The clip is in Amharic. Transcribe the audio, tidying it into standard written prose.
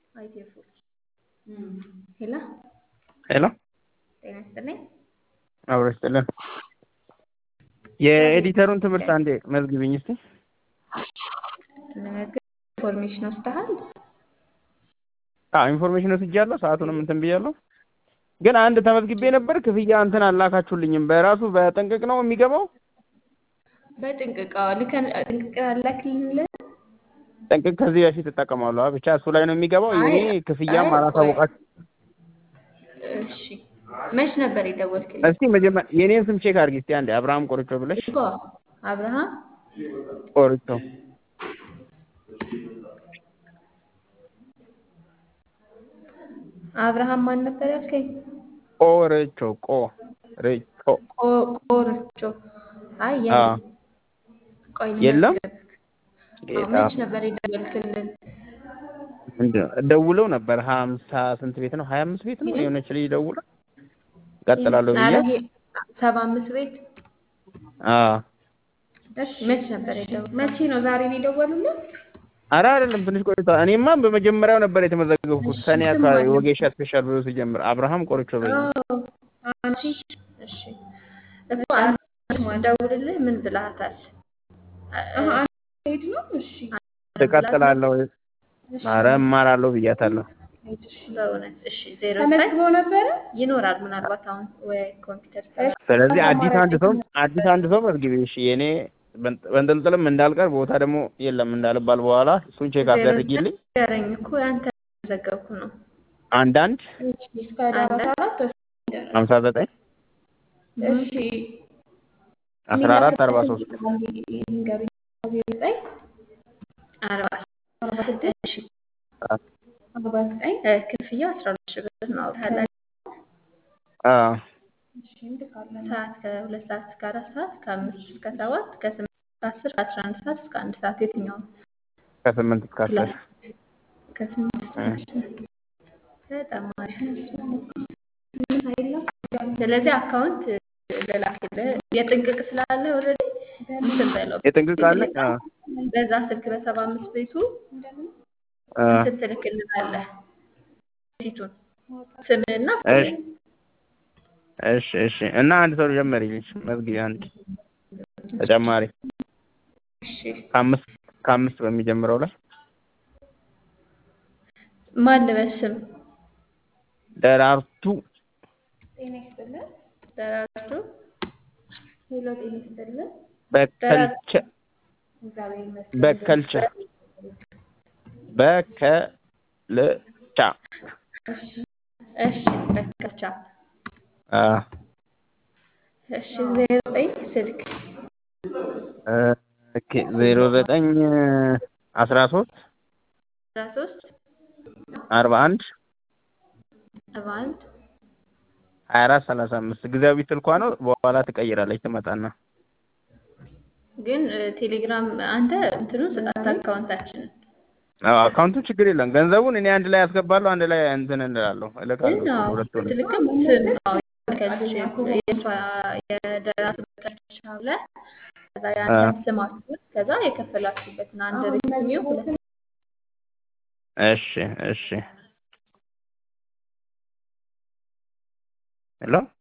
አይቴፉል ሄላ ሄሎ ጤና ይስጥልኝ። አብረስተልን እግዚአብሔር የኤዲተሩን ትምህርት ይመስገን። አንዴ መዝግብኝ እስቲ። ለመዝገብ ኢንፎርሜሽን ወስደሃል? ኢንፎርሜሽን ወስጃለሁ። ሰዓቱንም እንትን ብያለሁ። ግን አንድ ተመዝግቤ ነበር። ክፍያ እንትን አላካችሁልኝም። በራሱ በጥንቅቅ ነው የሚገባው። በጥንቅቅ ልከን ጥንቅቅ አላክልንልህ። ጥንቅቅ ከዚህ በፊት እጠቀማለሁ። ብቻ እሱ ላይ ነው የሚገባው። አይ የኔ ክፍያም ቆይ አላሳወቃችሁ። እሺ፣ መች ነበር የደወልክልኝ? እስቲ መጀመሪያ የኔን ስም ቼክ አድርጊ እስቲ አንዴ። አብርሃም ቆርቾ ብለሽ እኮ አብርሃም ቆርቾ አብርሃም ማን ነበር ያልከኝ? ቆርቾ ቆርቾ ቆርቾ። አይ አ የለም። ቆይ የለም። ልመዝገብክ። መች ነበር የደወልክልን? ደውለው ነበር 50 ስንት ቤት ነው? 25 ቤት ነው የሆነች ልጅ ደውላ ቀጥላለሁ ብዬ 75 ቤት። እሺ መች ነበር የደወልኩት? መቼ ነው? ዛሬ ነው የደወሉልን? ኧረ አይደለም፣ ትንሽ ቆይቷ። እኔማ በመጀመሪያው ነበር የተመዘገብኩት። ሰኔ አካባቢ ወጌሻ ስፔሻል ብሎ ሲጀምር አብርሃም ቆርቾ በይ። አንቺ እሺ እኮ አንቺ ደውልልህ ምን ብለሃታል? ሄድ ነው። እሺ ትቀጥላለሁ። ኧረ እማራለሁ ብያታለሁ። በእውነት እሺ። 09 ነበረ ይኖራል ምናልባት አሁን ወይ ኮምፒውተር። ስለዚህ አዲስ አንድ ሰው መዝግቢ። እሺ የኔ በእንጥልጥልም እንዳልቀር ቦታ ደግሞ የለም እንዳልባል በኋላ እሱን ቼክ አስደርጊልኝ። ያረኝ እኮ አንተ ዘገብኩ ነው። አንዳንድ 59 እሺ 14 43 ክፍያ 12 ሺህ ብር ነው። ሰዓት ከ2 ሰዓት እስከ 4 ሰዓት ከ5 እስከ 7 ከ8 እስከ 10 ከ11 ሰዓት እስከ 1 ሰዓት የትኛው ነው? ከ8 እስከ 10 ከ8 እስከ 10 በጣም አሪፍ። ስለዚህ አካውንት ለላክልህ የጥንቅቅ ስላለ ኦልሬዲ እንትን በለው የጥንቅቅ አለ። በዛ ስልክ በ75 ቤቱ እንትን ትልክልናለህ ፊቱን ስምህና እሺ እና አንድ ሰው ጀመሪልኝ መዝጊያ አንድ ተጨማሪ እሺ ከአምስት በሚጀምረው ላይ ማን ልበስም? ደራርቱ ጤና ይስጥልኝ። ደራርቱ ሄሎ፣ ጤና ይስጥልኝ። በከልቸ እሺ በከልቻ እሺ 09 ስልክ 09 13 41 24 35 ጊዜያዊ ስልኳ ነው። በኋላ ትቀይራለች ትመጣና። ግን ቴሌግራም አንተ እንትኑን ስጣት አካውንታችንን። አካውንቱ ችግር የለም። ገንዘቡን እኔ አንድ ላይ አስገባለሁ፣ አንድ ላይ እንትን እንላለሁ እልካለሁ። ሁለቱን ትልክም ስም ነው የሷ የደራሱ በከልቻ ብለህ ከዛ ያንተን ስማችሁን ከዛ የከፈላችሁበትን አንድ ሪዝሚው ሁለት እሺ ሄሎ